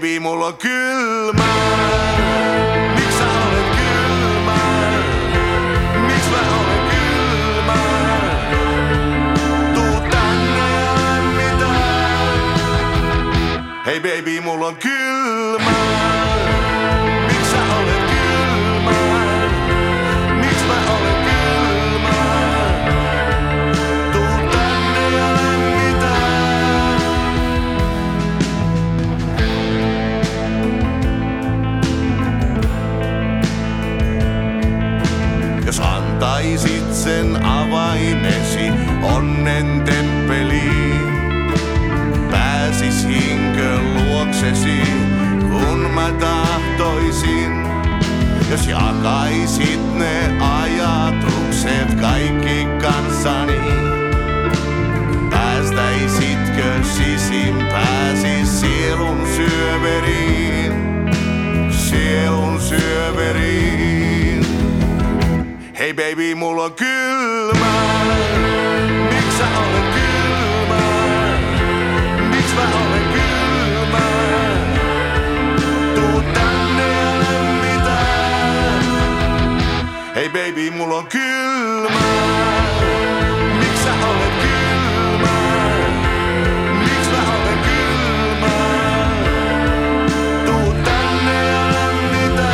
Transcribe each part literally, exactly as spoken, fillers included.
baby, mulla on kylmä. Miks sä olet kylmä? Miks mä olen kylmä? Tuu tänne ja lämmitä. Hei baby, mulla on kylmä. Miks sä olet kylmä? Miks mä olen kylmä? Tuu tänne ja lämmitä. Jos antaisit sen avaimesi onnen temppeliin, pääsis hinkö luoksesi, kun mä tahtoisin. Jos jakaisit ne ajatukset kaikki kanssani, päästäisitkö sisimpääsi sielun syöveriin, sielun syöveriin. Hei baby, mulla on kylmä. Miks sä olet kylmä? Miks mä olen kylmä? Tuu tänne ja lämmitä. Hei baby, mulla on kylmä. Miks sä olet kylmä? Miks mä olen kylmä? Tuu tänne ja lämmitä.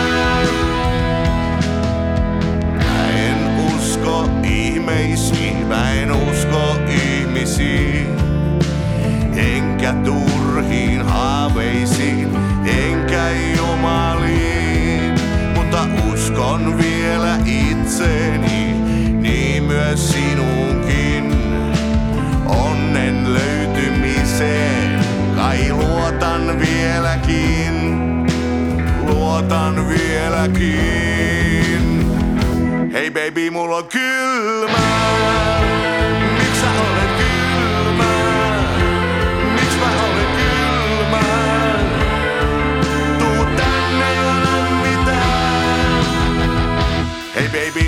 Mä en usko ihmeisiin, mä en usko ihmisiin. Enkä turhiin haaveisiin, enkä jumaliin. Mutta uskon vielä itseeni, niin myös sinuunkin. Onnen löytymiseen, kai luotan vieläkin. Luotan vieläkin. Hei baby, mulla on kylmä. Miks sä olet kylmä? Miks mä olen kylmä? Tuu tänne ja lämmitä. Hei baby,